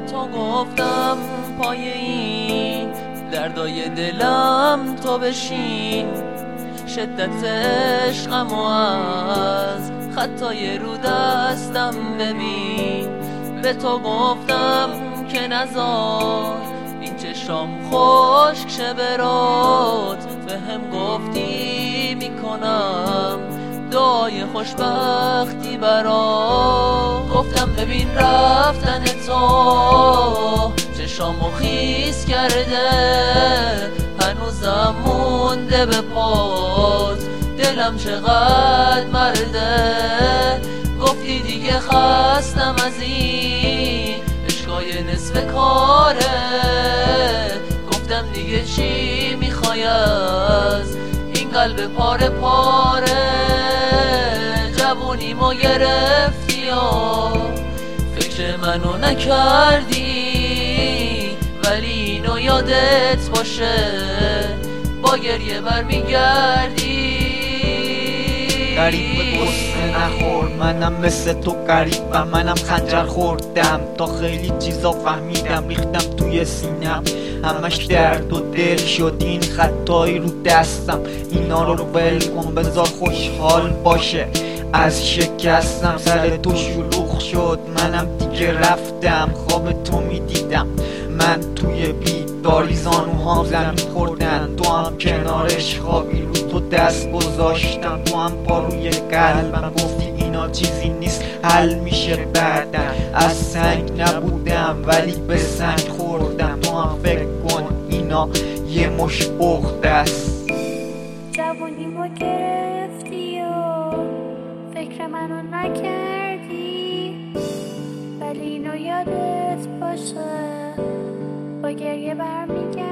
تو گفتم پای این دردای دلم تو بشین، شدت عشقمو از خطای رو دستم ببین. به تو گفتم که نزار این چشام خشک شه برات، به هم گفتی میکنم دعای خوشبختی برات. گفتم ببین رفتن تو چشامو خیس کرده، هنوزم مونده به پات دلم چقدر مرده. گفتی دیگه خستم از این عشقای نصف کاره، گفتم دیگه چی میخوای از این قلب پاره پاره. جوونیمو گرفتی و فکر منو نکردی، ولی اینو یادت باشه با گریه برمیگردی. غریب قصه نخور، منم مثل تو غریبم، منم خنجر خوردم تا خیلی چیزا فهمیدم، ریختم توی سینم همش درد و دل شد این خطایی رو دستم. اینا رو ول کن بذار خوشحال باشه، از شکستم سر تو شلوغ شد، منم دیگه رفتم خواب تو میدیدم. من توی بیداری زانوهام زمین خوردن، تو هم کنارش خوابی رو تو دست گذاشتم، تو هم پا روی قلبم گفتی اینا چیزی نیست حل میشه بعدن. از سنگ نبودم ولی به سنگ خوردم، تو هم فکر کن اینا یه مش بخت است. جوونیمو گرفتی و فکر منو نکردی، ولی اینو یادت باشه با گریه برمیگردی.